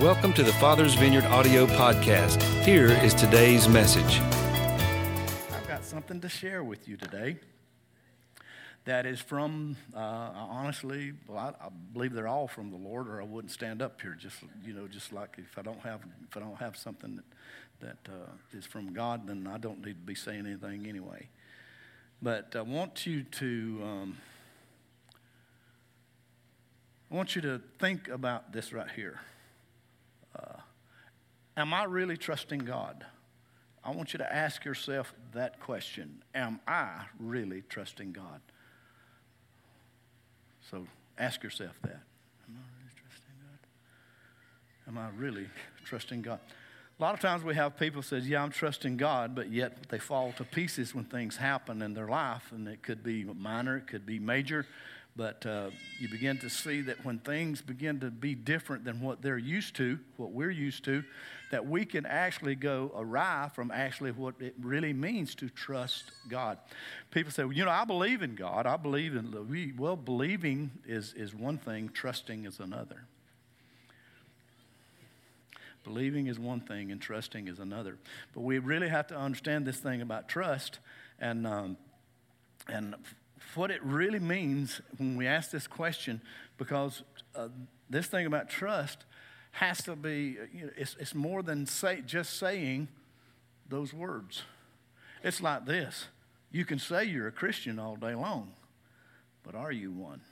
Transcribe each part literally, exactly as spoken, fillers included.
Welcome to the Father's Vineyard audio podcast. Here is today's message. I've got something to share with you today that is from, uh, honestly, well, I, I believe they're all from the Lord, or I wouldn't stand up here. Just you know, just like if I don't have if I don't have something that that uh, is from God, then I don't need to be saying anything anyway. But I want you to um, I want you to think about this right here. Uh, am I really trusting God? I want you to ask yourself that question. Am I really trusting God? So ask yourself that. Am I really trusting God? Am I really trusting God? A lot of times we have people say, yeah, I'm trusting God, but yet they fall to pieces when things happen in their life, and it could be minor, it could be major. But uh, you begin to see that when things begin to be different than what they're used to, what we're used to, that we can actually go awry from actually what it really means to trust God. People say, well, you know, I believe in God. I believe in, well, believing is, is one thing, trusting is another. Believing is one thing and trusting is another. But we really have to understand this thing about trust and um, and what it really means when we ask this question, because uh, this thing about trust has to be, you know, it's, it's more than say, just saying those words. It's like this. You can say you're a Christian all day long, but are you one?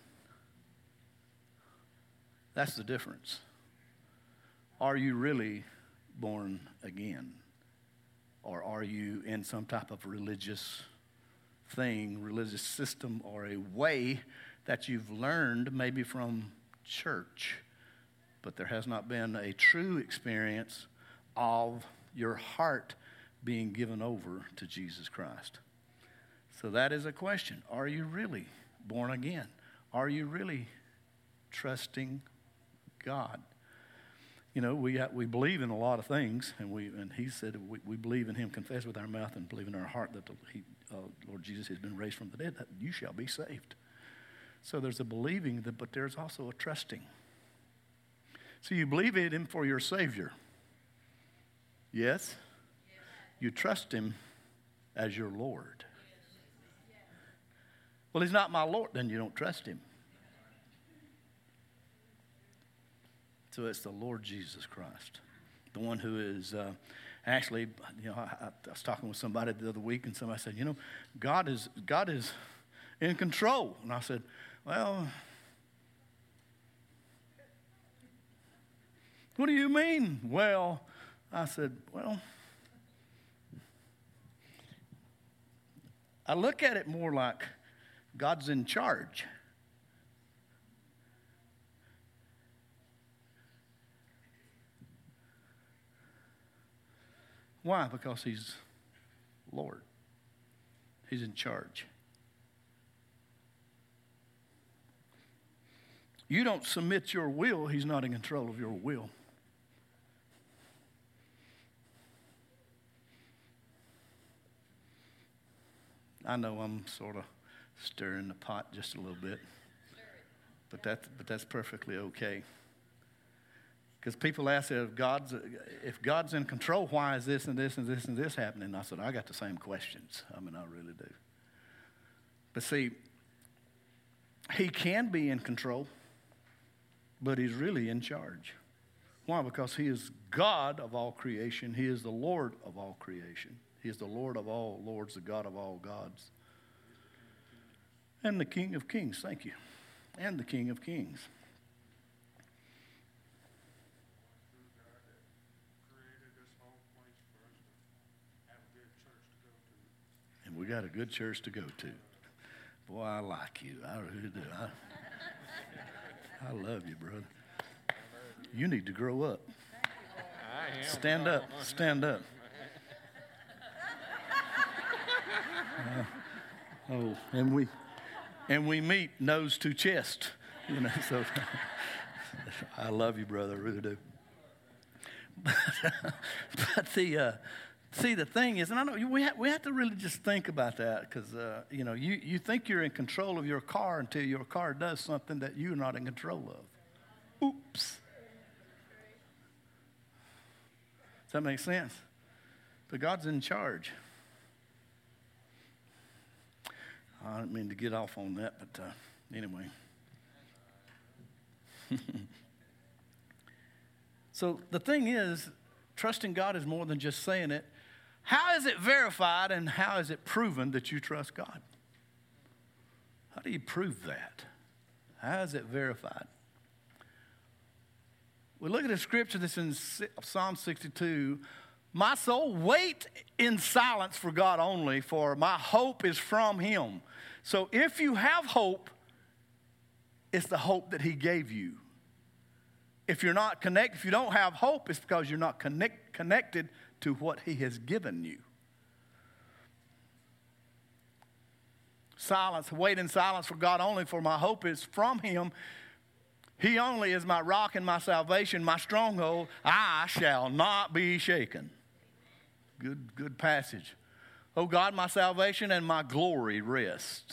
That's the difference. Are you really born again? Or are you in some type of religious thing, religious system, or a way that you've learned maybe from church, but there has not been a true experience of your heart being given over to Jesus Christ? So that is a question. Are you really born again? Are you really trusting God? You know, we we believe in a lot of things, and we and he said we, we believe in him, confess with our mouth, and believe in our heart that the, he, uh, Lord Jesus has been raised from the dead, that you shall be saved. So there's a believing, that, but there's also a trusting. So you believe in him for your Savior. Yes? You trust him as your Lord. Well, he's not my Lord, then you don't trust him. So it's the Lord Jesus Christ, the one who is uh, actually, you know, I, I was talking with somebody the other week, and somebody said, you know, God is God is in control. And I said, well, what do you mean? Well, I said, well, I look at it more like God's in charge. Why? Because he's Lord. He's in charge. You don't submit your will, he's not in control of your will. I know I'm sort of stirring the pot just a little bit, but that's, but that's perfectly okay. Because people ask if God's if God's in control, why is this and this and this and this happening? And I said, I got the same questions. I mean, I really do. But see, he can be in control, but he's really in charge. Why? Because he is God of all creation. He is the Lord of all creation. He is the Lord of all lords, the God of all gods. And the King of kings, thank you. And the King of kings. And we got a good church to go to. Boy, I like you. I really do. I, I love you, brother. You need to grow up. Stand up. Stand up. Uh, oh, and we and we meet nose to chest. You know, so I love you, brother. I really do. But, but the uh, See, the thing is, and I know we have, we have to really just think about that, because, uh, you know, you, you think you're in control of your car until your car does something that you're not in control of. Oops. Does that make sense? But God's in charge. I didn't mean to get off on that, but uh, anyway. So the thing is, trusting God is more than just saying it. How is it verified and how is it proven that you trust God? How do you prove that? How is it verified? We look at a scripture that's in Psalm sixty-two. My soul, wait in silence for God only, for my hope is from him. So if you have hope, it's the hope that he gave you. If you're not connected, if you don't have hope, it's because you're not connect, connected to what he has given you. Silence, wait in silence for God only, for my hope is from him. He only is my rock and my salvation, my stronghold. I shall not be shaken. Good, good passage. Oh God, my salvation and my glory rest.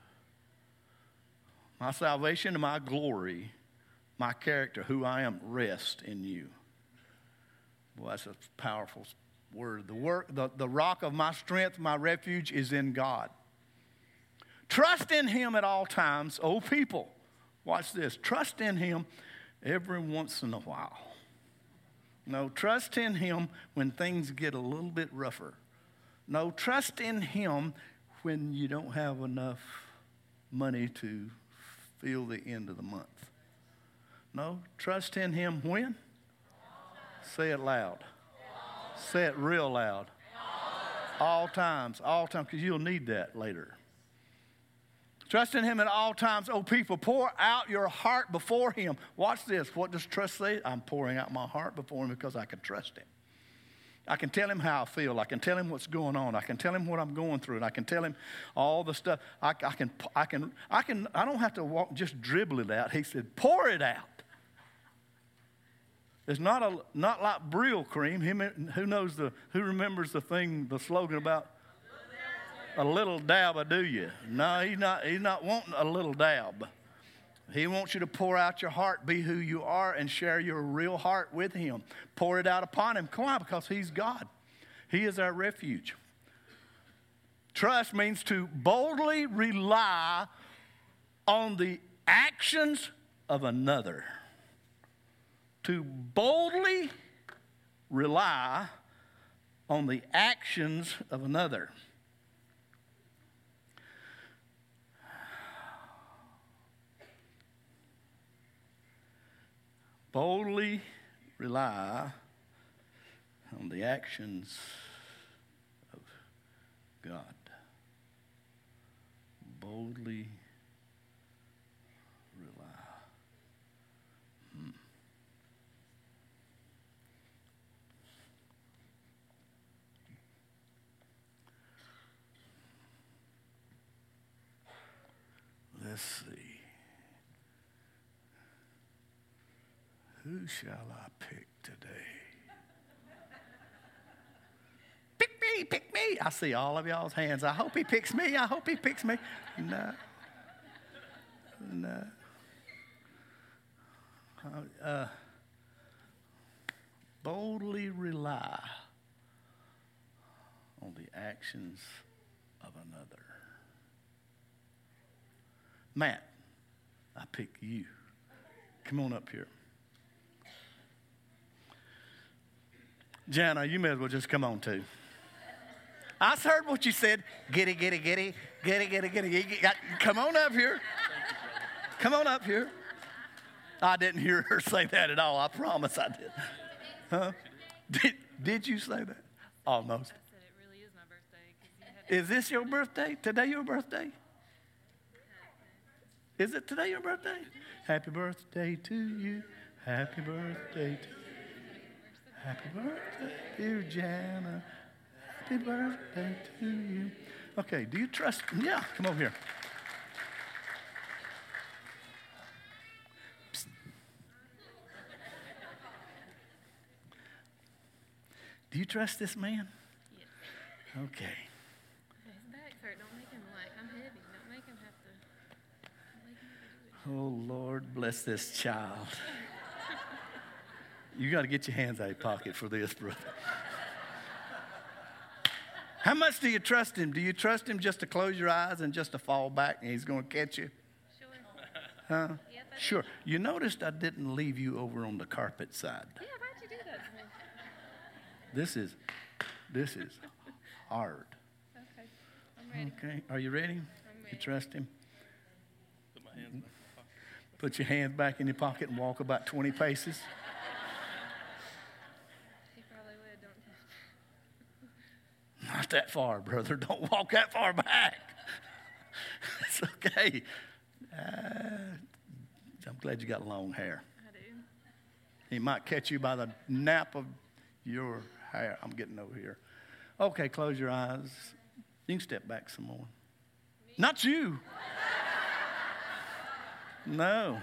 My salvation and my glory, my character, who I am, rest in you. Boy, that's a powerful word. The, work, the, the rock of my strength, my refuge is in God. Trust in him at all times, O people. Watch this. Trust in him every once in a while. No, trust in him when things get a little bit rougher. No, trust in him when you don't have enough money to feel the end of the month. No, trust in him when? Say it loud. Say it real loud. All times, all times, because you'll need that later. Trust in him at all times, O people. Pour out your heart before him. Watch this. What does trust say? I'm pouring out my heart before him because I can trust him. I can tell him how I feel. I can tell him what's going on. I can tell him what I'm going through. And I can tell him all the stuff. I, I can, I can, I can, I don't have to walk, just dribble it out. He said, pour it out. It's not a, not like Brill cream. Him, who knows the, who remembers the thing, the slogan about a little dab, do you? No, he's not, he's not wanting a little dab. He wants you to pour out your heart, be who you are, and share your real heart with him. Pour it out upon him. Come on, because he's God. He is our refuge. Trust means to boldly rely on the actions of another. To boldly rely on the actions of another. Boldly rely on the actions of God. Boldly rely. Hmm. Let's see. Who shall I pick today? Pick me, pick me. I see all of y'all's hands. I hope he picks me. I hope he picks me. No. No. Uh, boldly rely on the actions of another. Matt, I pick you. Come on up here. Jana, you may as well just come on too. I heard what you said. Get it, get it, get it, get it, get it, get it. Get it. Come on up here. Come on up here. I didn't hear her say that at all. I promise I did. Huh? Did, did you say that? Almost. I said it really is my birthday. 'Cause you had Is this your birthday? Today your birthday? Is it today your birthday? Happy birthday to you. Happy birthday to you. Happy birthday, dear Jana. Happy birthday to you. Okay, do you trust? Yeah, come over here. Psst. Do you trust this man? Yes. Okay. His back's hurt. Don't make him like, I'm heavy. Don't make him have to, don't make him have to do it. Oh, Lord, bless this child. You got to get your hands out of your pocket for this, brother. How much do you trust him? Do you trust him just to close your eyes and just to fall back and he's going to catch you? Sure. Huh? Yep, I Sure. You noticed I didn't leave you over on the carpet side. Yeah, why'd you do that to me? This is, this is hard. Okay, I'm ready. Okay. Are you ready? I'm You ready. trust him? Put my hands back in my pocket. Put your hands back in your pocket and walk about twenty paces. He probably would, don't you? Not that far, brother. Don't walk that far back. It's okay. Uh, I'm glad you got long hair. I do. He might catch you by the nap of your hair. I'm getting over here. Okay, close your eyes. You can step back some more. Not you. No.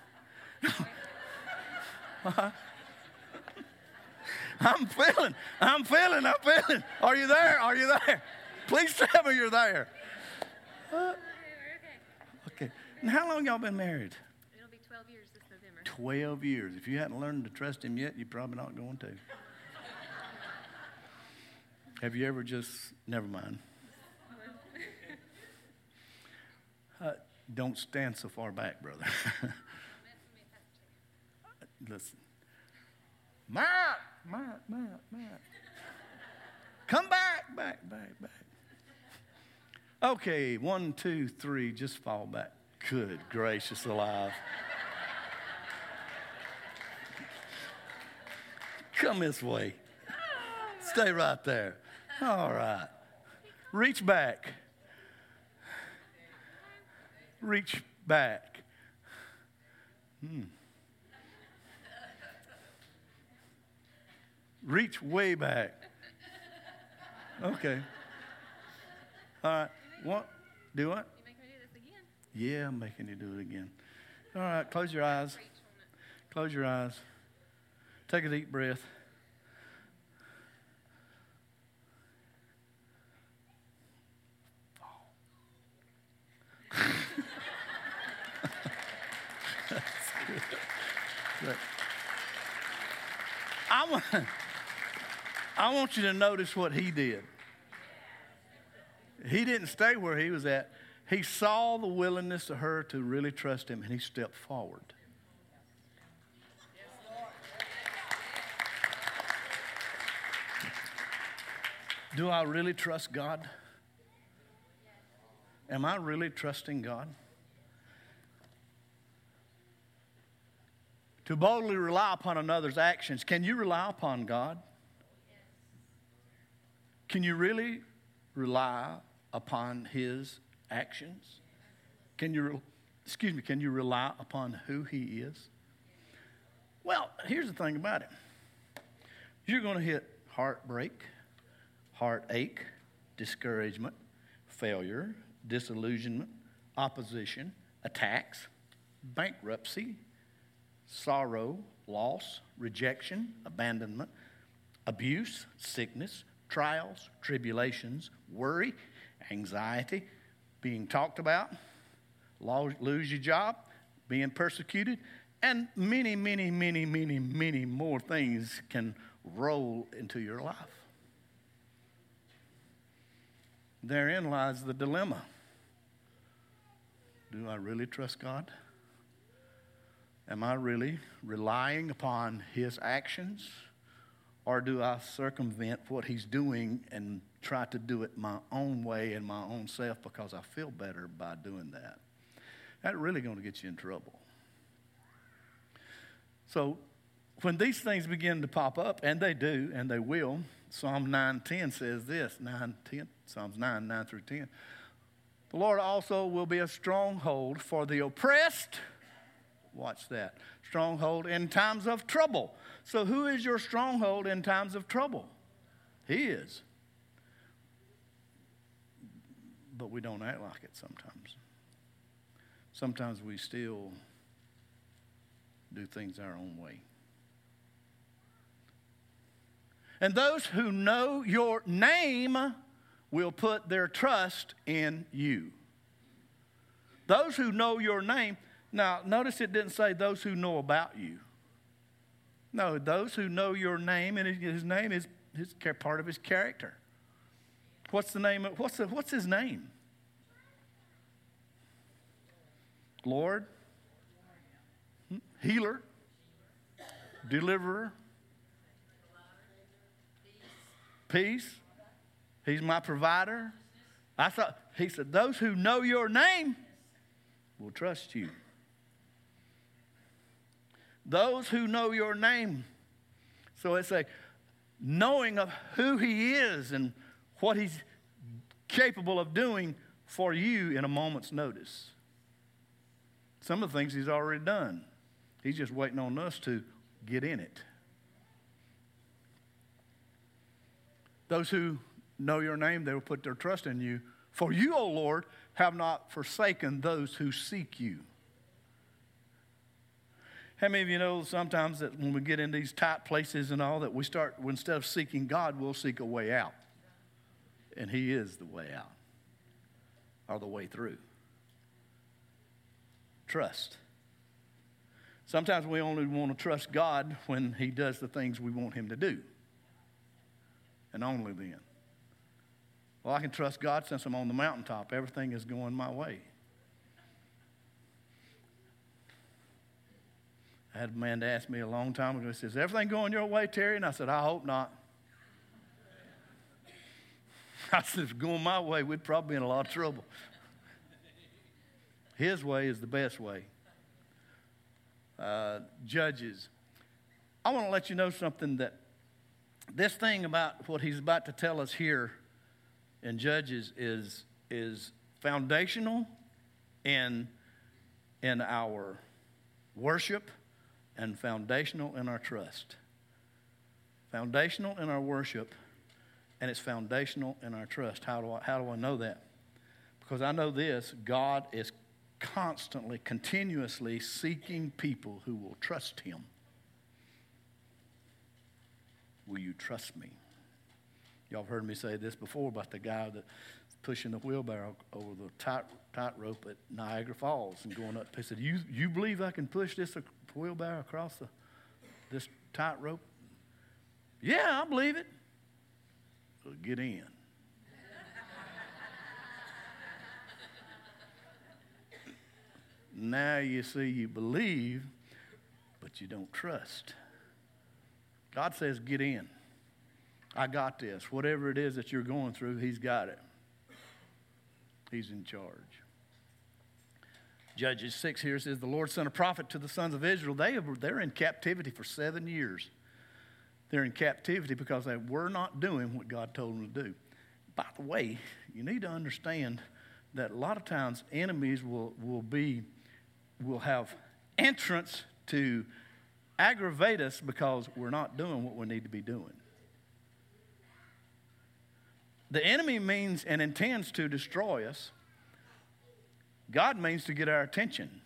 I'm feeling, I'm feeling, I'm feeling. Are you there? Are you there? Please tell me you're there. Uh, Okay, we're okay. okay. And how long y'all been married? It'll be twelve years this November. Twelve years. If you hadn't learned to trust him yet, you're probably not going to. Have you ever just, never mind. Uh, don't stand so far back, brother. Listen. Matt, Matt, Matt, Matt. Come back, back, back, back. Okay, one, two, three, just fall back. Good gracious alive. Come this way. Stay right there. All right. Reach back. Reach back. Hmm. Reach way back. Okay. All right. What? Do what? You make me do this again? Yeah, I'm making you do it again. All right. Close your eyes. Reach on it. Close your eyes. Take a deep breath. Good. I want, I want you to notice what he did. He didn't stay where he was at. He saw the willingness of her to really trust him, and he stepped forward. Do I really trust God? Am I really trusting God? To boldly rely upon another's actions. Can you rely upon God? Can you really rely upon his actions? Can you, excuse me, can you rely upon who he is? Well, here's the thing about it. You're going to hit heartbreak, heartache, discouragement, failure, disillusionment, opposition, attacks, bankruptcy, sorrow, loss, rejection, abandonment, abuse, sickness, trials, tribulations, worry, anxiety, being talked about, lose your job, being persecuted, and many, many, many, many, many more things can roll into your life. Therein lies the dilemma. Do I really trust God? Am I really relying upon his actions? Or do I circumvent what he's doing and try to do it my own way and my own self because I feel better by doing that? That's really going to get you in trouble. So when these things begin to pop up, and they do, and they will, Psalm nine ten says this, nine ten, Psalms nine, nine through ten. The Lord also will be a stronghold for the oppressed. Watch that. Stronghold in times of trouble. So who is your stronghold in times of trouble? He is. But we don't act like it sometimes. Sometimes we still do things our own way. And those who know your name will put their trust in you. Those who know your name. Now, notice it didn't say those who know about you. No, those who know your name, and his name is his part of his character. What's the name of, what's the, what's his name? Lord, healer, deliverer, peace. He's my provider. I thought, he said, those who know your name will trust you. Those who know your name. So it's a knowing of who he is and what he's capable of doing for you in a moment's notice. Some of the things he's already done. He's just waiting on us to get in it. Those who know your name, they will put their trust in you. For you, O Lord, have not forsaken those who seek you. How many of you know sometimes that when we get in these tight places and all that, we start, instead of seeking God, we'll seek a way out. And he is the way out, or the way through. Trust. Sometimes we only want to trust God when he does the things we want him to do. And only then. Well, I can trust God since I'm on the mountaintop. Everything is going my way. I had a man to ask me a long time ago. He says, everything going your way, Terry? And I said, I hope not. I said, if it's going my way, we'd probably be in a lot of trouble. His way is the best way. Uh, Judges. I want to let you know something, that this thing about what he's about to tell us here in Judges is, is foundational in, in our worship and foundational in our trust. Foundational in our worship, and it's foundational in our trust. How do I, how do I know that? Because I know this, God is constantly, continuously seeking people who will trust him. Will you trust me? Y'all have heard me say this before about the guy that's pushing the wheelbarrow over the tight tightrope at Niagara Falls and going up. He said, you, you believe I can push this wheelbarrow across the, this tightrope? Yeah, I believe it. Well, get in. Now you see you believe, but you don't trust. God says, get in. I got this. Whatever it is that you're going through, he's got it. He's in charge. Judges six here says, the Lord sent a prophet to the sons of Israel. They have, they're in captivity for seven years. They're in captivity because they were not doing what God told them to do. By the way, you need to understand that a lot of times enemies will, will be, will have entrance to aggravate us because we're not doing what we need to be doing. The enemy means and intends to destroy us. God means to get our attention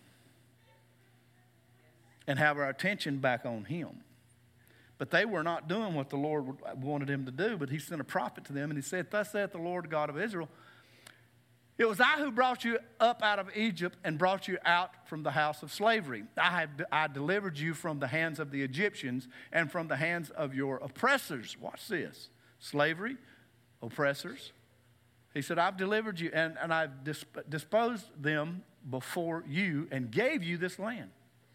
and have our attention back on him. But they were not doing what the Lord wanted him to do, but he sent a prophet to them, and he said, thus saith the Lord God of Israel, it was I who brought you up out of Egypt and brought you out from the house of slavery. I have I delivered you from the hands of the Egyptians and from the hands of your oppressors. Watch this. Slavery, oppressors. He said, I've delivered you, and, and I've disp- disposed them before you and gave you this land.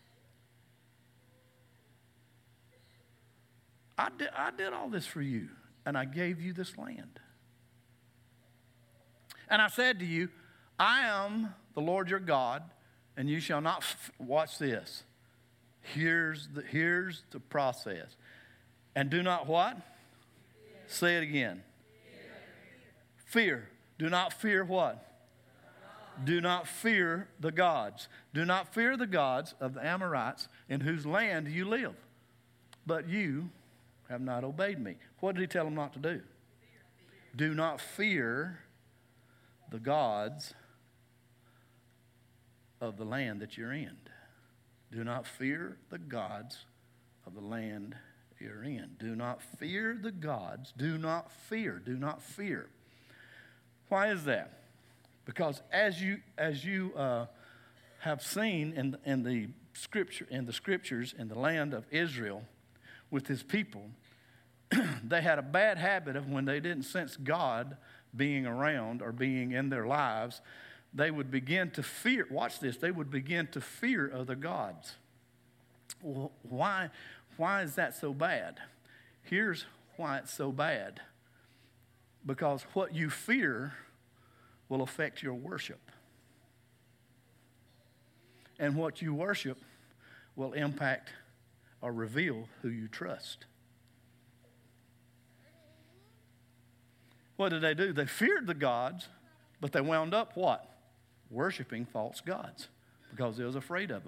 I did, I did all this for you, and I gave you this land. And I said to you, I am the Lord your God, and you shall not, f- watch this. Here's the, here's the process. And do not what? Fear. Say it again. Fear. Fear. Do not fear what? Do not fear the gods. Do not fear the gods of the Amorites in whose land you live. But you have not obeyed me. What did he tell them not to do? Do not fear the gods of the land that you're in. Do not fear the gods of the land you're in. Do not fear the gods. Do not fear. Do not fear. Why is that? Because as you as you uh, have seen in in the scripture in the scriptures in the land of Israel, with his people, they had a bad habit of when they didn't sense God being around or being in their lives, they would begin to fear, watch this, they would begin to fear other gods. Well, why, why is that so bad? Here's why it's so bad. Because what you fear will affect your worship. And what you worship will impact or reveal who you trust. What did they do? They feared the gods, but they wound up what? Worshiping false gods because they was afraid of them.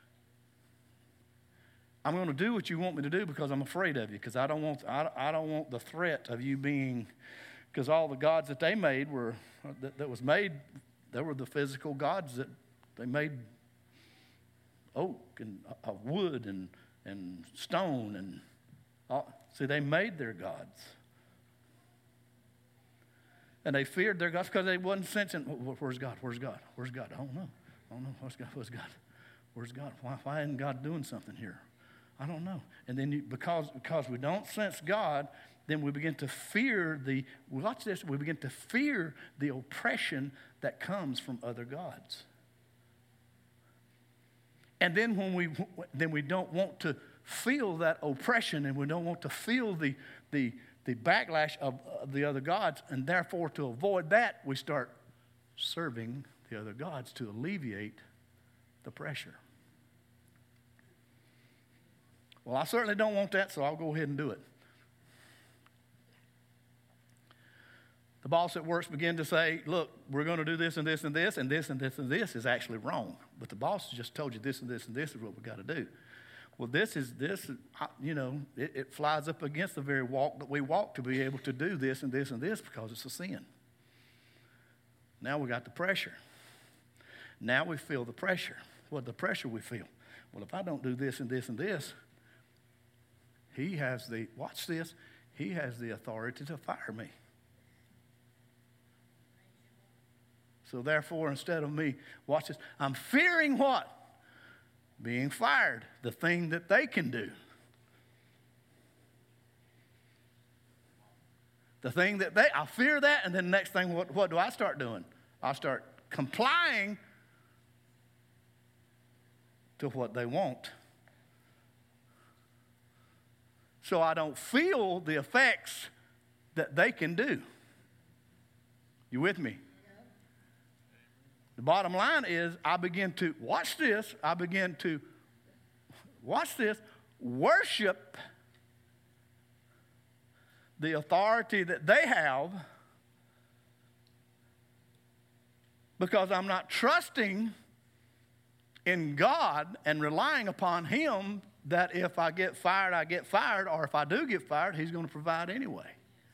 I'm going to do what you want me to do because I'm afraid of you, because I don't want I, I don't want the threat of you being, because all the gods that they made were that, that was made, they were the physical gods that they made, oak and uh, wood and and stone and all. See, they made their gods. And they feared their gods because they wasn't sensing, where's God? Where's God? Where's God? I don't know. I don't know. Where's God? Where's God? Where's God? Why, why isn't God doing something here? I don't know. And then you, because, because we don't sense God, then we begin to fear the, watch this, we begin to fear the oppression that comes from other gods. And then when we, then we don't want to feel that oppression, and we don't want to feel the, the, the backlash of uh, the other gods, and therefore to avoid that, we start serving the other gods to alleviate the pressure. Well, I certainly don't want that, so I'll go ahead and do it. The boss at work began to say, look, we're going to do this and this and this, and this and this and this is actually wrong. But the boss just told you this and this and this is what we've got to do. Well, this is, this, you know, it, it flies up against the very walk that we walk to be able to do this and this and this because it's a sin. Now we got the pressure. Now we feel the pressure. What the pressure we feel? Well, if I don't do this and this and this, he has the, watch this, he has the authority to fire me. So therefore, instead of me, watch this, I'm fearing what? Being fired, the thing that they can do. The thing that they, I fear that, and then the next thing, what, what do I start doing? I start complying to what they want. So I don't feel the effects that they can do. You with me? The bottom line is I begin to, watch this, I begin to, watch this, worship the authority that they have because I'm not trusting in God and relying upon Him that if I get fired, I get fired, or if I do get fired, He's going to provide anyway.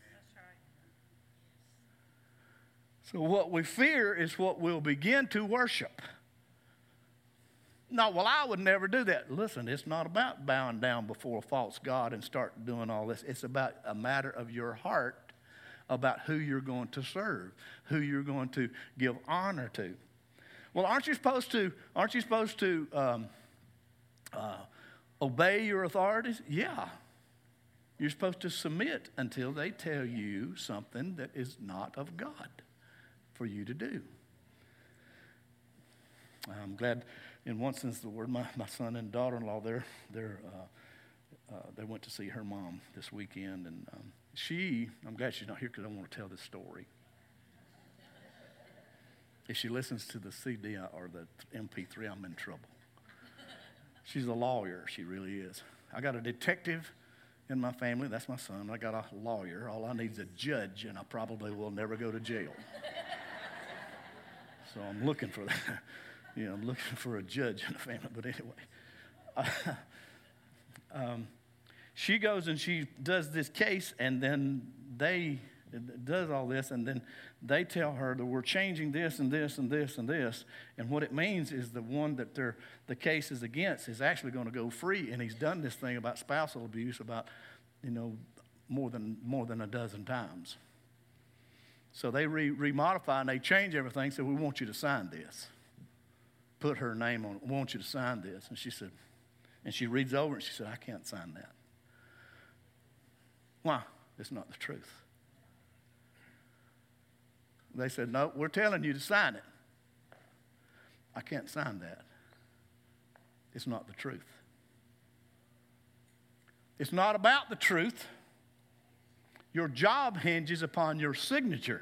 So what we fear is what we'll begin to worship. No, well, I would never do that. Listen, it's not about bowing down before a false god and start doing all this. It's about a matter of your heart, about who you're going to serve, who you're going to give honor to. Well, aren't you supposed to, aren't you supposed to um, uh, obey your authorities? Yeah. You're supposed to submit until they tell you something that is not of God for you to do. I'm glad, in one sense of the word, my, my son and daughter-in-law, they're, they're, uh, uh, they went to see her mom this weekend, and um, she, I'm glad she's not here because I want to tell this story. If she listens to the C D or the M P three, I'm in trouble. She's a lawyer, she really is. I got a detective in my family, that's my son. I got a lawyer. All I need is a judge, and I probably will never go to jail. So I'm looking for that. You know, I'm looking for a judge in the family. But anyway, uh, um, she goes and she does this case, and then they does all this, and then they tell her that we're changing this and this and this and this, and what it means is the one that they're the case is against is actually going to go free, and he's done this thing about spousal abuse about, you know, more than more than a dozen times. So they re- remodify and they change everything. So we want you to sign this. Put her name on it. We want you to sign this. And she said, and she reads over it and she said, I can't sign that. Why? It's not the truth. They said, no, we're telling you to sign it. I can't sign that. It's not the truth. It's not about the truth. Your job hinges upon your signature.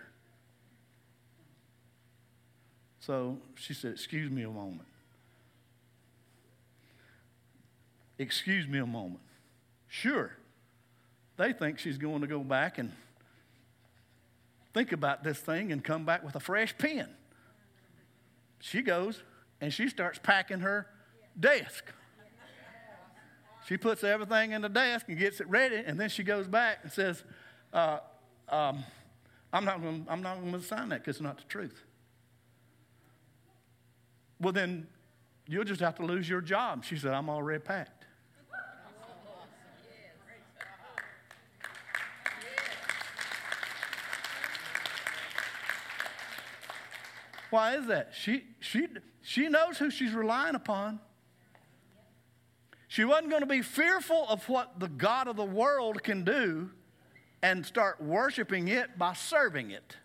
So she said, excuse me a moment. Excuse me a moment. Sure. They think she's going to go back and think about this thing and come back with a fresh pen. She goes and she starts packing her desk. She puts everything in the desk and gets it ready, and then she goes back and says, uh, um, I'm not going I'm not going to sign that because it's not the truth. Well, then you'll just have to lose your job. She said, I'm already packed. Why is that? She, she, she knows who she's relying upon. She wasn't going to be fearful of what the God of the world can do and start worshiping it by serving it.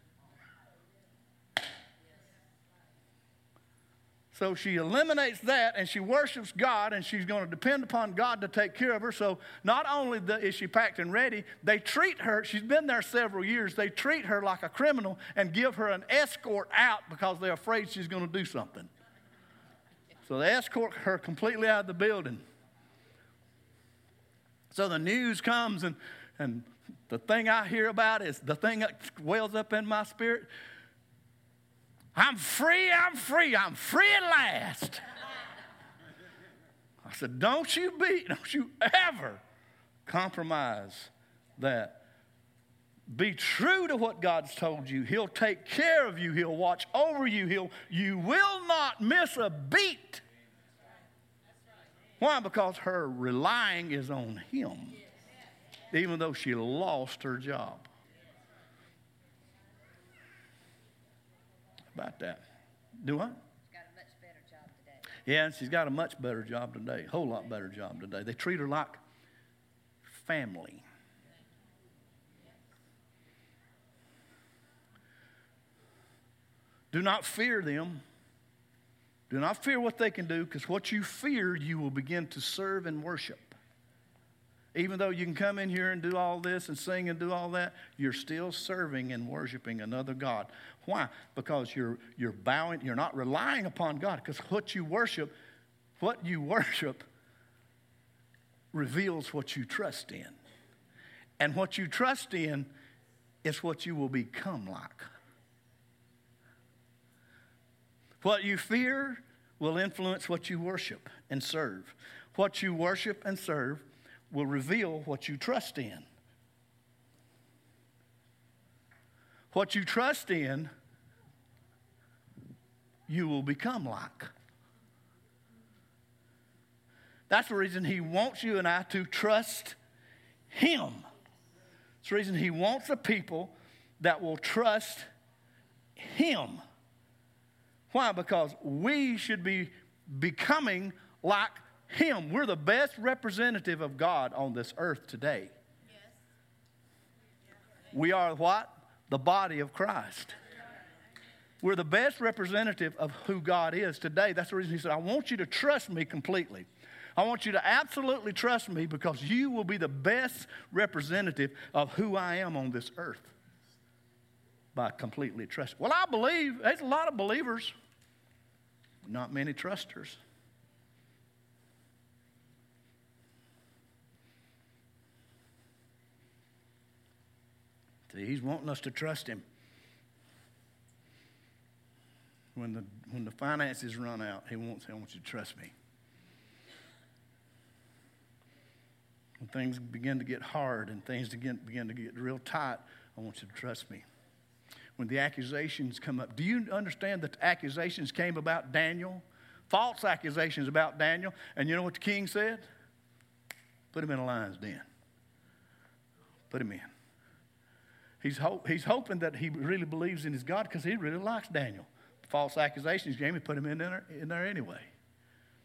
So she eliminates that and she worships God, and she's going to depend upon God to take care of her. So not only is she packed and ready, they treat her, she's been there several years, they treat her like a criminal and give her an escort out because they're afraid she's going to do something. So they escort her completely out of the building. So the news comes, and, and the thing I hear about is the thing that wells up in my spirit. I'm free, I'm free, I'm free at last. I said, don't you be, don't you ever compromise that. Be true to what God's told you. He'll take care of you. He'll watch over you. He'll, you will not miss a beat. Why? Because her relying is on Him, even though she lost her job. About that. Do what? She's got a much better job today. Yeah, she's got a much better job today. A whole lot better job today. They treat her like family. Do not fear them. Do not fear what they can do, because what you fear, you will begin to serve and worship. Even though you can come in here and do all this and sing and do all that, you're still serving and worshiping another God. Why? Because you're you're bowing, you're not relying upon God, because what you worship, what you worship reveals what you trust in. And what you trust in is what you will become like. What you fear will influence what you worship and serve. What you worship and serve will reveal what you trust in. What you trust in, you will become like. That's the reason He wants you and I to trust Him. It's the reason He wants a people that will trust Him. Why? Because we should be becoming like Him. We're the best representative of God on this earth today. Yes. We are what? The body of Christ. We're the best representative of who God is today. That's the reason He said, I want you to trust me completely. I want you to absolutely trust me, because you will be the best representative of who I am on this earth by completely trusting. Well, I believe. There's a lot of believers, not many trusters. See, He's wanting us to trust Him. When the when the finances run out, He wants, He wants you to trust me. When things begin to get hard and things begin, begin to get real tight, I want you to trust me. When the accusations come up, do you understand that the accusations came about Daniel? False accusations about Daniel. And you know what the king said? Put him in a lion's den. Put him in. He's, hope, he's hoping that he really believes in his God, because he really likes Daniel. False accusations came, he put him in there, in there anyway.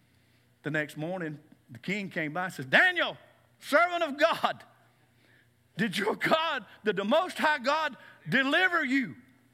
The next morning, the king came by and says, Daniel, servant of God, Did your God, did the Most High God deliver you?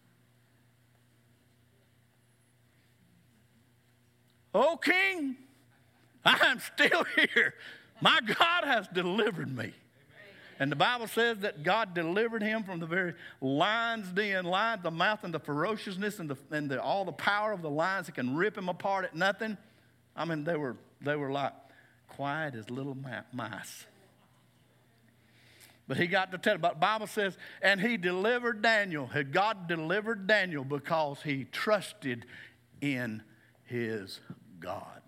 O King, I'm still here. My God has delivered me. And the Bible says that God delivered him from the very lion's den, lion, the mouth and the ferociousness and, the, and the, all the power of the lions that can rip him apart at nothing. I mean, they were, they were like quiet as little mice. But he got to tell, but the Bible says, and he delivered Daniel. God delivered Daniel because he trusted in his God.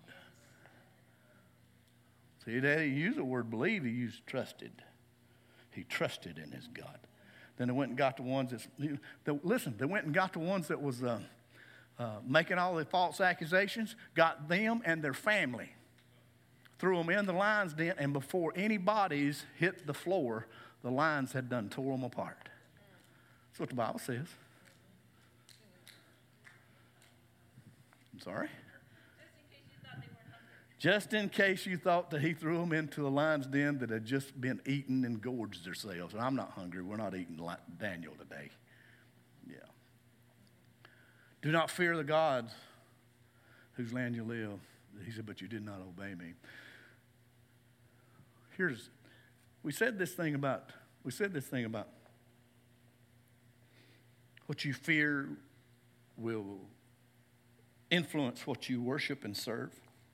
See, he didn't use the word believe, he used trusted. He trusted in his God. Then they went and got the ones that, that listen, they went and got the ones that was uh, uh, making all the false accusations, got them and their family, threw them in the lion's den, and before any bodies hit the floor, the lions had done tore them apart. That's what the Bible says. I'm sorry? Just in case you thought that he threw them into a lion's den that had just been eaten and gorged themselves. And I'm not hungry. We're not eating like Daniel today. Yeah. Do not fear the gods whose land you live. He said, but you did not obey me. Here's, we said this thing about, we said this thing about what you fear will influence what you worship and serve.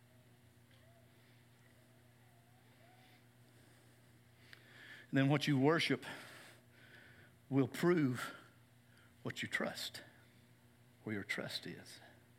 And then what you worship will prove what you trust, where your trust is.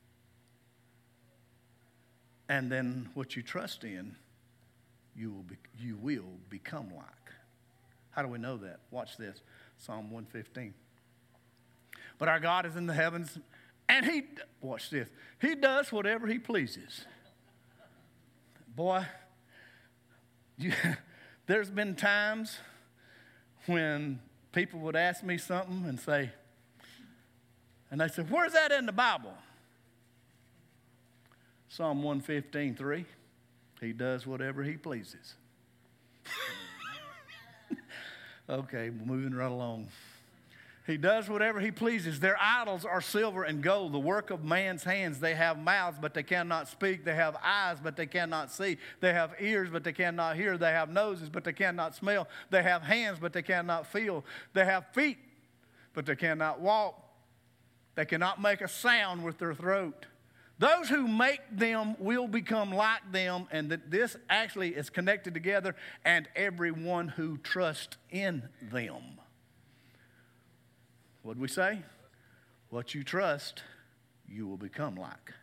And then what you trust in, you will be, you will become like. How do we know that? Watch this, Psalm one fifteen. But our God is in the heavens, and he, watch this, he does whatever he pleases. Boy, you... There's been times when people would ask me something and say, and they said, where's that in the Bible? Psalm one fifteen, three. He does whatever he pleases. Okay, moving right along. He does whatever he pleases. Their idols are silver and gold, the work of man's hands. They have mouths, but they cannot speak. They have eyes, but they cannot see. They have ears, but they cannot hear. They have noses, but they cannot smell. They have hands, but they cannot feel. They have feet, but they cannot walk. They cannot make a sound with their throat. Those who make them will become like them, and that this actually is connected together, and everyone who trusts in them. What did we say? What you trust, you will become like.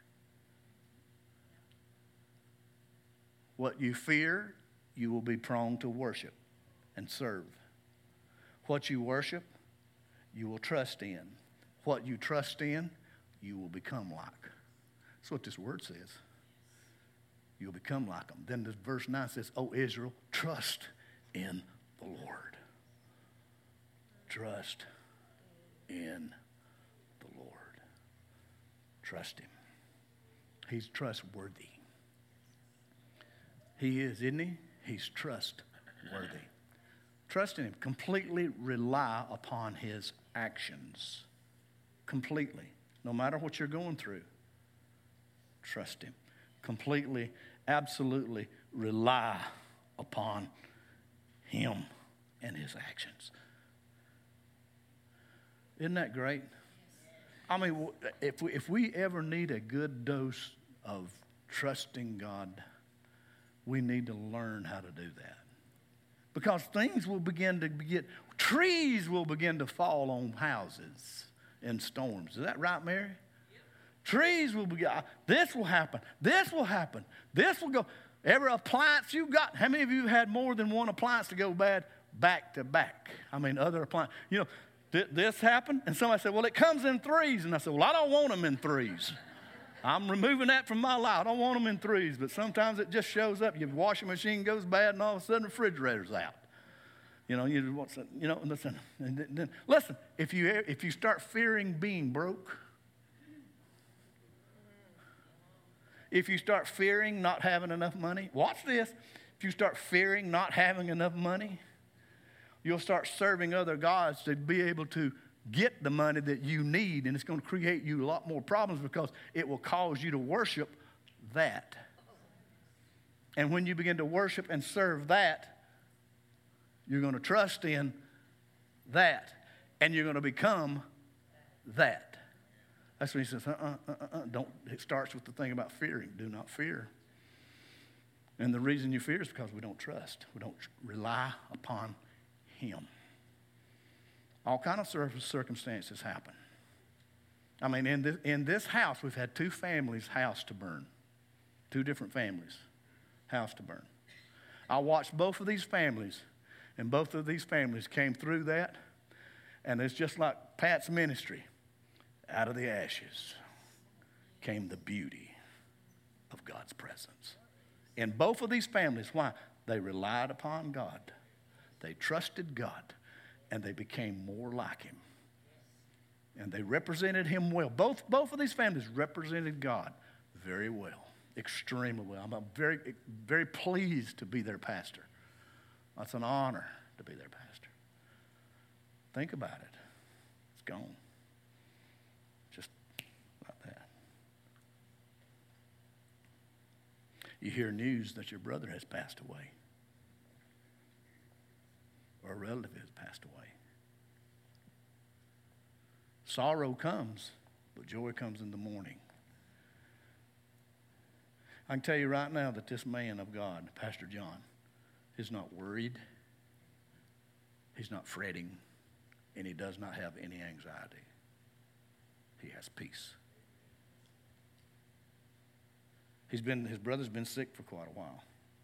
What you fear, you will be prone to worship and serve. What you worship, you will trust in. What you trust in, you will become like. That's what this word says. You'll become like them. Then this verse nine says, O Israel, trust in the Lord. Trust in the Lord. Trust him. He's trustworthy. He is, isn't he? He's trustworthy. Trust in him. Completely rely upon his actions. Completely. No matter what you're going through, trust him. Completely, absolutely rely upon him and his actions. Isn't that great? I mean, if we, if we ever need a good dose of trusting God, we need to learn how to do that. Because things will begin to get, trees will begin to fall on houses in storms. Is that right, Mary? Yep. Trees will begin, this will happen, this will happen, this will go. Every appliance you got, how many of you have had more than one appliance to go bad back to back? I mean, other appliances. You know, this happened, and somebody said, well, it comes in threes. And I said, well, I don't want them in threes. I'm removing that from my life. I don't want them in threes, but sometimes it just shows up. Your washing machine goes bad, and all of a sudden the refrigerator's out. You know, you want some, you know, listen, and then, listen, if you, if you start fearing being broke, if you start fearing not having enough money, watch this. If you start fearing not having enough money, You'll start serving other gods to be able to get the money that you need, and it's going to create you a lot more problems because it will cause you to worship that. And when you begin to worship and serve that, you're going to trust in that, and you're going to become that. That's when he says, uh-uh, uh-uh, uh, don't. It starts with the thing about fearing. Do not fear. And the reason you fear is because we don't trust. We don't rely upon him. All kind of circumstances happen. I mean, in this, in this house, we've had two families' house to burn. Two different families' house to burn. I watched both of these families, and both of these families came through that, and it's just like Pat's ministry. Out of the ashes came the beauty of God's presence. In both of these families, why? They relied upon God. They trusted God, and they became more like him. And they represented him well. Both, both of these families represented God very well, extremely well. I'm very, very pleased to be their pastor. It's an honor to be their pastor. Think about it. It's gone. Just like that. You hear news that your brother has passed away, or a relative has passed away. Sorrow comes, but joy comes in the morning. I can tell you right now that this man of God, Pastor John, is not worried, he's not fretting, and he does not have any anxiety. He has peace. He's been, his brother's been sick for quite a while.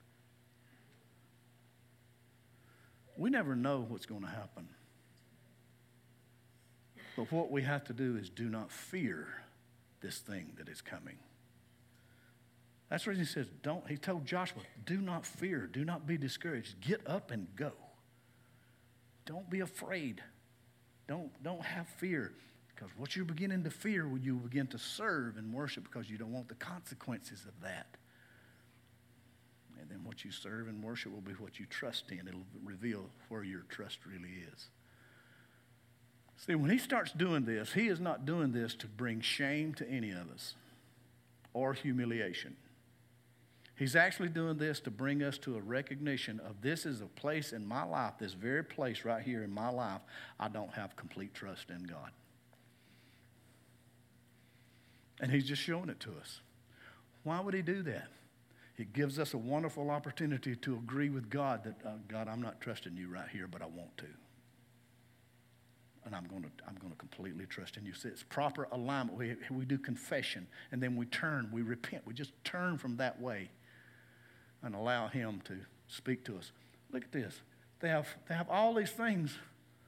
We never know what's going to happen. But what we have to do is do not fear this thing that is coming. That's the reason he says, don't, he told Joshua, do not fear, do not be discouraged. Get up and go. Don't be afraid. Don't, don't have fear. Because what you're beginning to fear when you begin to serve and worship because you don't want the consequences of that. And then what you serve and worship will be what you trust in. It'll reveal where your trust really is. See, when he starts doing this, he is not doing this to bring shame to any of us or humiliation. He's actually doing this to bring us to a recognition of this is a place in my life, this very place right here in my life, I don't have complete trust in God. And he's just showing it to us. Why would he do that? It gives us a wonderful opportunity to agree with God that, uh, God, I'm not trusting you right here, but I want to. And I'm going to I'm going to completely trust in you. See, it's proper alignment. We, we do confession, and then we turn, we repent. We just turn from that way and allow him to speak to us. Look at this. They have, they have all these things,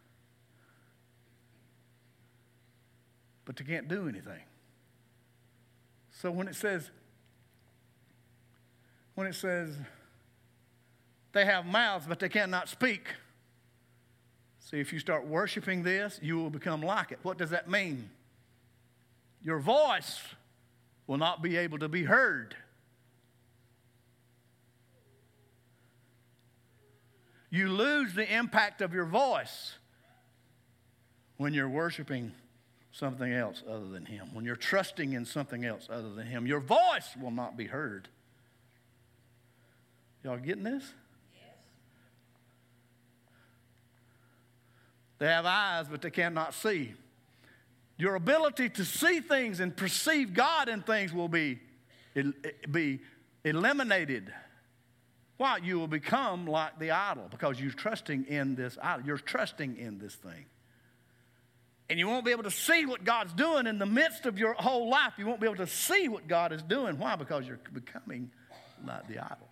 but they can't do anything. So when it says, when it says they have mouths, but they cannot speak, see, if you start worshiping this, you will become like it. What does that mean? Your voice will not be able to be heard. You lose the impact of your voice when you're worshiping something else other than him. When you're trusting in something else other than him, your voice will not be heard. Y'all getting this? They have eyes, but they cannot see. Your ability to see things and perceive God in things will be, be eliminated. Why? You will become like the idol because you're trusting in this idol. You're trusting in this thing. And you won't be able to see what God's doing in the midst of your whole life. You won't be able to see what God is doing. Why? Because you're becoming like the idol.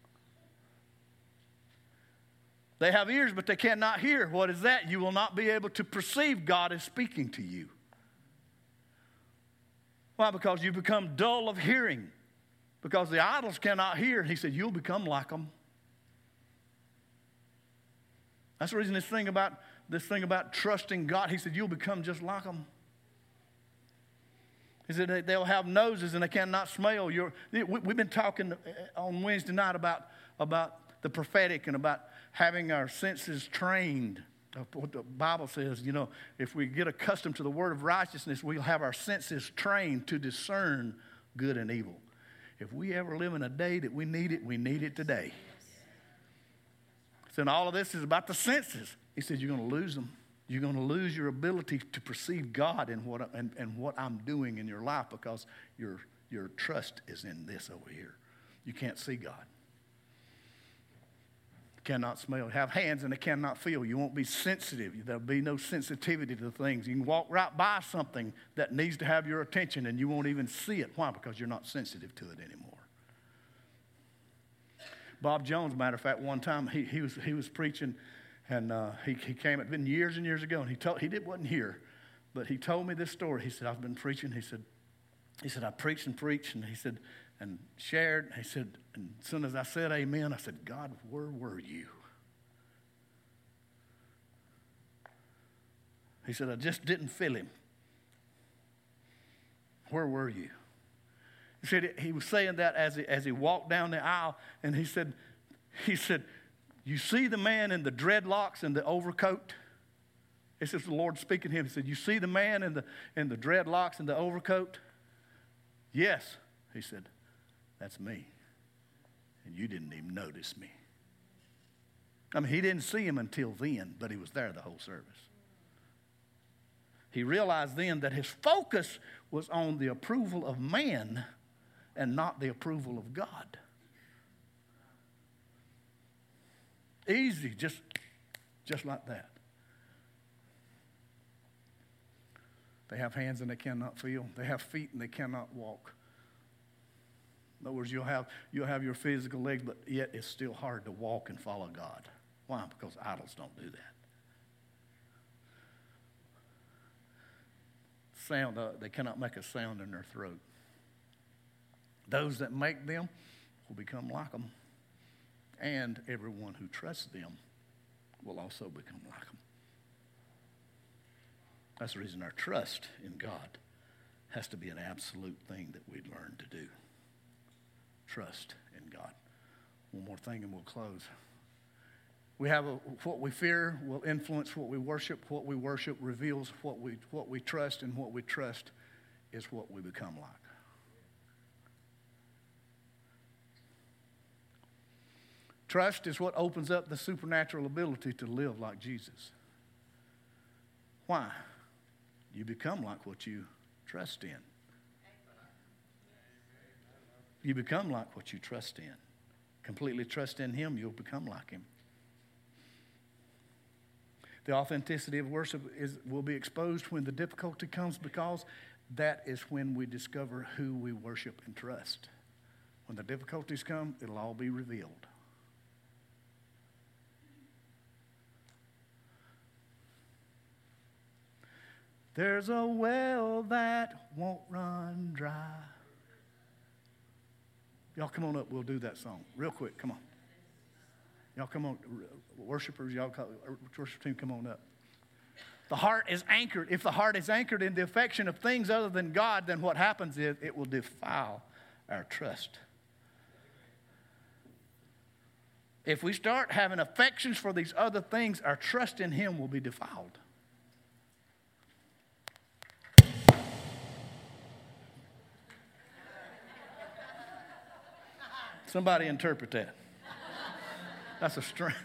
They have ears, but they cannot hear. What is that? You will not be able to perceive God is speaking to you. Why? Because you become dull of hearing. Because the idols cannot hear. He said, you'll become like them. That's the reason this thing about, this thing about trusting God, he said, you'll become just like them. He said, they'll have noses and they cannot smell. You're, we've been talking on Wednesday night about, about the prophetic and about having our senses trained. What the Bible says, you know, if we get accustomed to the word of righteousness, we'll have our senses trained to discern good and evil. If we ever live in a day that we need it, we need it today. So all of this is about the senses. He said, you're going to lose them. You're going to lose your ability to perceive God in what, and, and what I'm doing in your life because your, your trust is in this over here. You can't see God. Cannot smell. Have hands and they cannot feel. You won't be sensitive. There'll be no sensitivity to things. You can walk right by something that needs to have your attention and you won't even see it. Why? Because you're not sensitive to it anymore. Bob Jones, matter of fact, one time he, he was he was preaching and uh, he, he came, it's been years and years ago, and he told he did wasn't here, but he told me this story. He said, I've been preaching. He said, he said, I preached and preached, and he said, and shared. He said, and as soon as I said amen, I said, God, where were you? He said, I just didn't feel him. Where were you? He said he was saying that as he, as he walked down the aisle, and he said, he said, you see the man in the dreadlocks and the overcoat? This is the Lord speaking to him. He said, you see the man in the in the dreadlocks and the overcoat? Yes, he said. That's me. And you didn't even notice me. I mean, he didn't see him until then, but he was there the whole service. He realized then that his focus was on the approval of man and not the approval of God. Easy, just, just like that. They have hands and they cannot feel. They have feet and they cannot walk. In other words, you'll have, you'll have your physical legs, but yet it's still hard to walk and follow God. Why? Because idols don't do that. Sound, uh, they cannot make a sound in their throat. Those that make them will become like them. And everyone who trusts them will also become like them. That's the reason our trust in God has to be an absolute thing that we learn to do. Trust in God. One more thing and we'll close. We have a, what we fear will influence what we worship. What we worship reveals what we, what we trust, and what we trust is what we become like. Trust is what opens up the supernatural ability to live like Jesus. Why? You become like what you trust in. You become like what you trust in. Completely trust in Him, you'll become like Him. The authenticity of worship is, will be exposed when the difficulty comes, because that is when we discover who we worship and trust. When the difficulties come, it'll all be revealed. There's a well that won't run dry. Y'all come on up. We'll do that song real quick. Come on. Y'all come on. Worshipers, y'all, worship team, come on up. The heart is anchored. If the heart is anchored in the affection of things other than God, then what happens is it will defile our trust. If we start having affections for these other things, our trust in Him will be defiled. Somebody interpret that. That's a strength.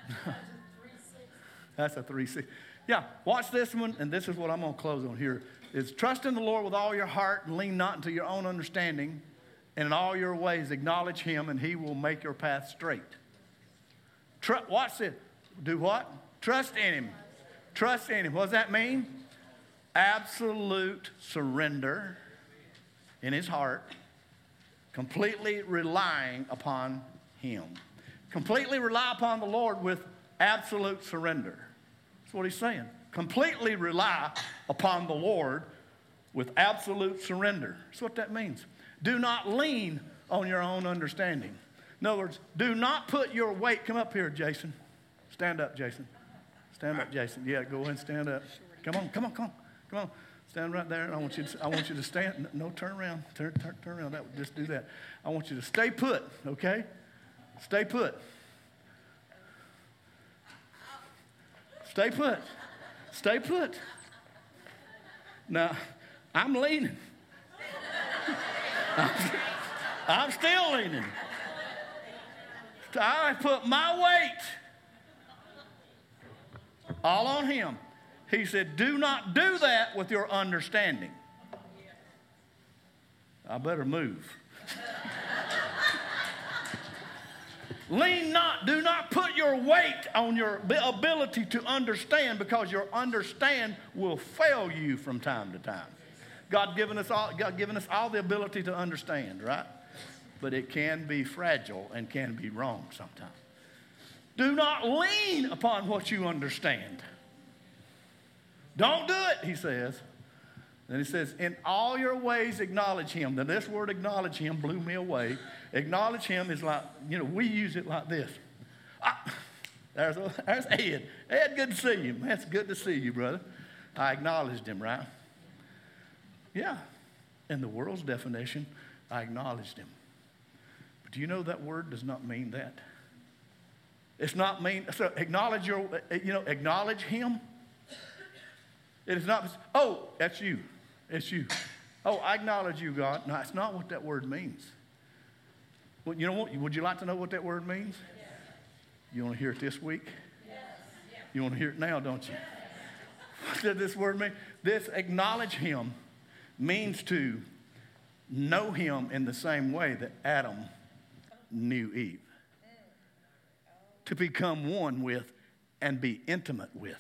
That's a three six. Yeah, watch this one, and this is what I'm going to close on here. Is trust in the Lord with all your heart and lean not into your own understanding, and in all your ways acknowledge Him, and He will make your path straight. Tr- watch this. Do what? Trust in Him. Trust in Him. What does that mean? Absolute surrender in his heart, completely relying upon Him. Completely rely upon the Lord with absolute surrender. That's what he's saying. Completely rely upon the Lord with absolute surrender. That's what that means. Do not lean on your own understanding. In other words, do not put your weight. Come up here, Jason. Stand up, Jason. Stand up, Jason. Yeah, go ahead and stand up. Come on, come on, come on. Come on. Stand right there. I want you to, I want you to stand. No, turn around. Turn, turn, turn around. That, just do that. I want you to stay put, okay? Stay put. Stay put. Stay put. Now, I'm leaning. I'm, I'm still leaning. I put my weight all on him. He said, do not do that with your understanding. I better move. Lean not, do not put your weight on your ability to understand, because your understand will fail you from time to time. God given us all, God given us all the ability to understand, right? But it can be fragile and can be wrong sometimes. Do not lean upon what you understand. Don't do it, he says. Then he says, in all your ways acknowledge him. Now this word acknowledge him blew me away. Acknowledge him is like, you know, we use it like this. Ah, there's, a, there's Ed. Ed, good to see you. That's good to see you, brother. I acknowledged him, right? Yeah. In the world's definition, I acknowledged him. But do you know that word does not mean that? It's not mean, so acknowledge your, you know, acknowledge him. It is not, oh, that's you. It's you. Oh, I acknowledge you, God. No, that's not what that word means. Well, you know what? Would you like to know what that word means? Yes. You want to hear it this week? Yes. You want to hear it now, don't you? Yes. What does this word mean? This acknowledge him means to know him in the same way that Adam knew Eve. To become one with and be intimate with.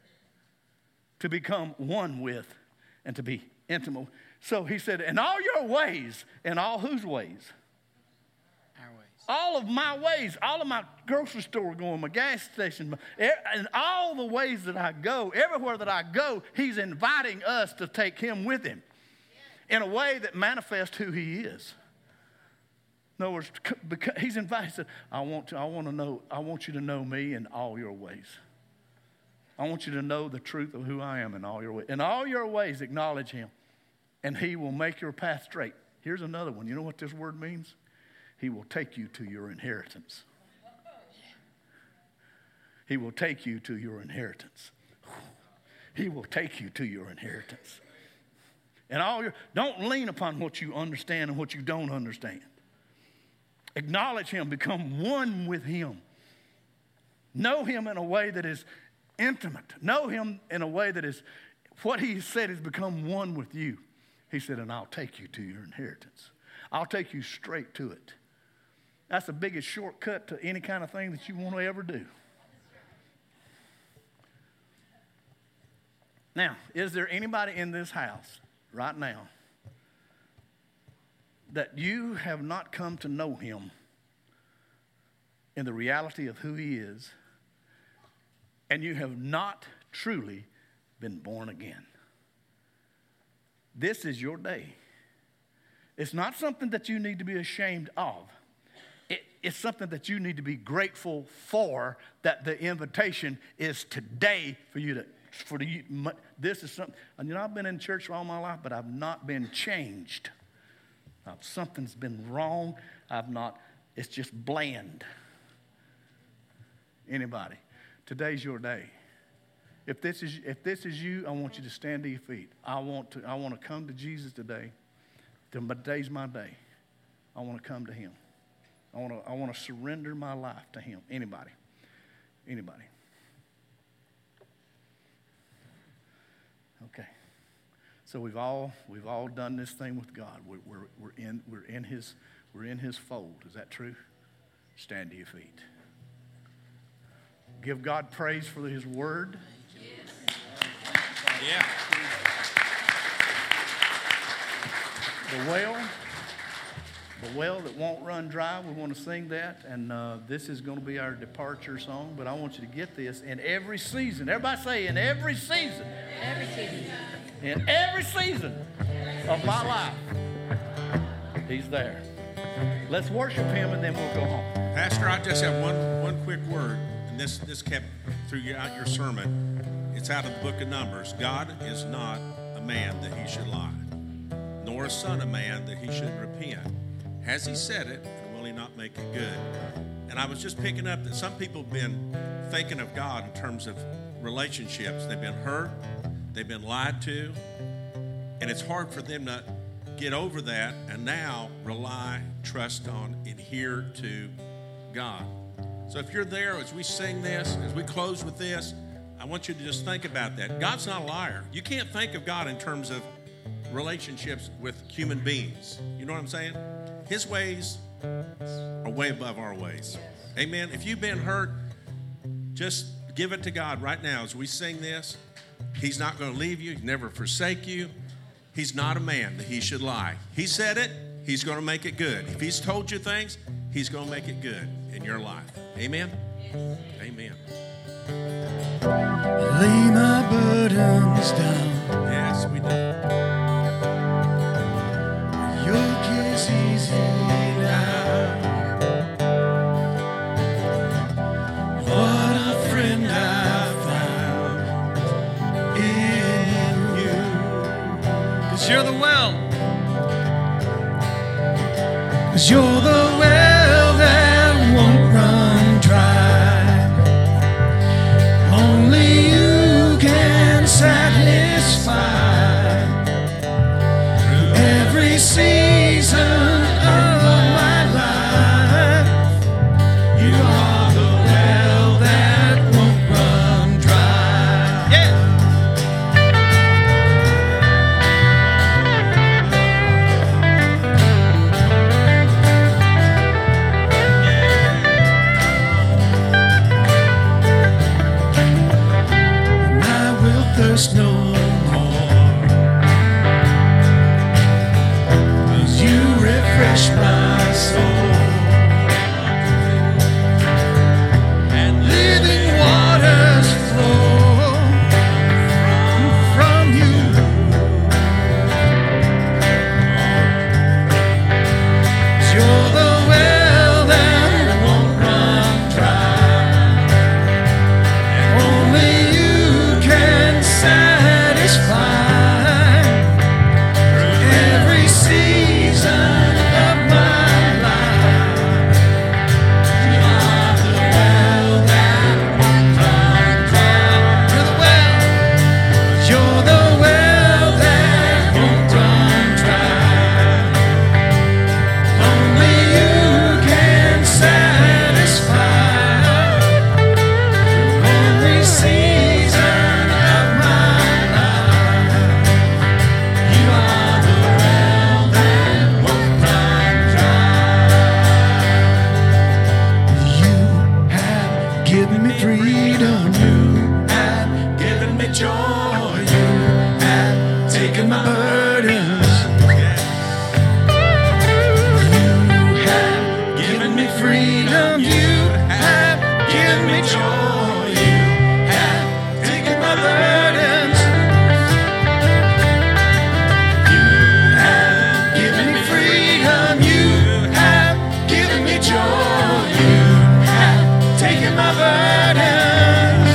To become one with and to be intimate. So he said, in all your ways, in all whose ways? Our ways. All of my ways, all of my grocery store going, my gas station, and all the ways that I go, everywhere that I go, he's inviting us to take him with him in a way that manifests who he is. In other words, because he's invited, he said, I want to, I want to know, I want you to know me in all your ways. I want you to know the truth of who I am in all your ways. In all your ways, acknowledge him, and he will make your path straight. Here's another one. You know what this word means? He will take you to your inheritance. He will take you to your inheritance. He will take you to your inheritance. And all your, don't lean upon what you understand and what you don't understand. Acknowledge him. Become one with him. Know him in a way that is intimate. Know him in a way that is, what he said is become one with you. He said, and I'll take you to your inheritance. I'll take you straight to it. That's the biggest shortcut to any kind of thing that you want to ever do. Now, is there anybody in this house right now that you have not come to know him in the reality of who he is, and you have not truly been born again? This is your day. It's not something that you need to be ashamed of. It, it's something that you need to be grateful for, that the invitation is today for you to, for the, this is something, and you know, I've been in church all my life, but I've not been changed. Now, something's been wrong. I've not, it's just bland. Anybody? Today's your day. If this is if this is you, I want you to stand to your feet. I want to I want to come to Jesus today. Today's my day. I want to come to him. I want to I want to surrender my life to him. Anybody? Anybody? Okay. So we've all we've all done this thing with God. We're, we're we're in we're in his we're in his fold. Is that true? Stand to your feet. Give God praise for his word. Yes. Yeah. The well, the well that won't run dry. We want to sing that, and uh, this is going to be our departure song. But I want you to get this. In every season, everybody say, in every season. Every season. In every season of my life, he's there. Let's worship him, and then we'll go home. Pastor, I just have one one quick word. This this kept throughout your sermon. It's out of the book of Numbers. God is not a man that he should lie, nor a son of man that he should repent. Has he said it, and will he not make it good? And I was just picking up that some people have been thinking of God in terms of relationships. They've been hurt. They've been lied to. And it's hard for them to get over that and now rely, trust on, adhere to God. So if you're there as we sing this, as we close with this, I want you to just think about that. God's not a liar. You can't think of God in terms of relationships with human beings. You know what I'm saying? His ways are way above our ways. Amen. If you've been hurt, just give it to God right now as we sing this. He's not going to leave you. He'll never forsake you. He's not a man that he should lie. He said it. He's going to make it good. If he's told you things, he's going to make it good in your life. Amen? Amen. Lay my burdens down. Yes, we do. Yoke is easy now. What a friend I found in you. 'Cause you're the well. 'Cause you're the well that won't run dry. Only you can satisfy every season of my life. You are the well that won't run dry. Yeah. And I will thirst no more, 'cause you refresh my soul. And living waters flow from you. 'Cause you're the well that won't run dry. Only you can satisfy every season of my life. You are the well that won't run dry. You're the well. You're the well that won't run dry. Only you can satisfy every season of my life. You are the well that won't run dry. You have given me freedom. You have given me joy. You have taken my burdens. You have given me freedom. You have given me joy. You have taken my burdens. You have given me freedom. You have given me joy. You have taken my burdens.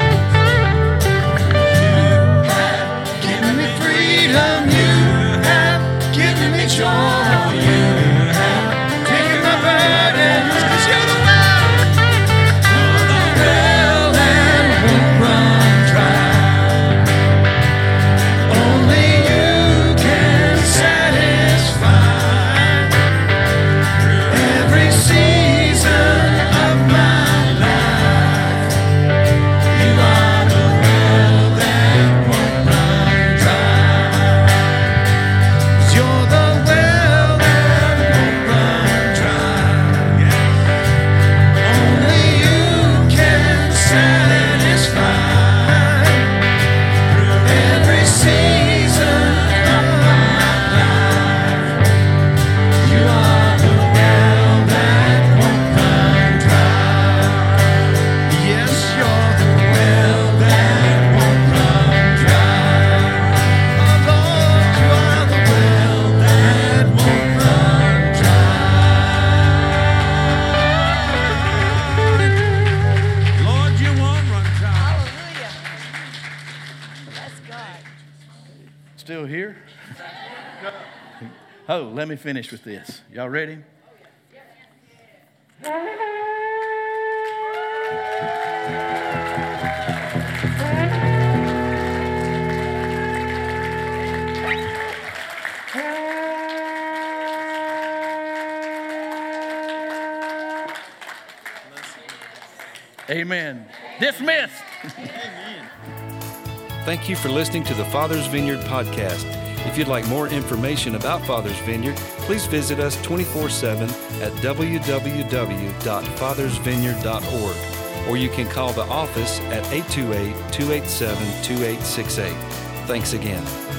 You have given me freedom. You have given me joy. You have taken my burdens. 'Cause you're the well. You're the well that won't run dry. Only you can satisfy every season of my life. You are the well that won't run dry. 'Cause you're the well that won't run dry. Only you can satisfy every season of my life. You are the well that won't run dry. Yes, you're the well that won't run dry. Oh Lord, you are the well that won't run dry. Lord, you won't run dry. Hallelujah. Bless God. Still here? Oh, let me finish with this. Y'all ready? Amen. Dismissed. Thank you for listening to the Father's Vineyard podcast. If you'd like more information about Father's Vineyard, please visit us twenty-four seven at w w w dot fathers vineyard dot org, or you can call the office at eight two eight, two eight seven, two eight six eight. Thanks again.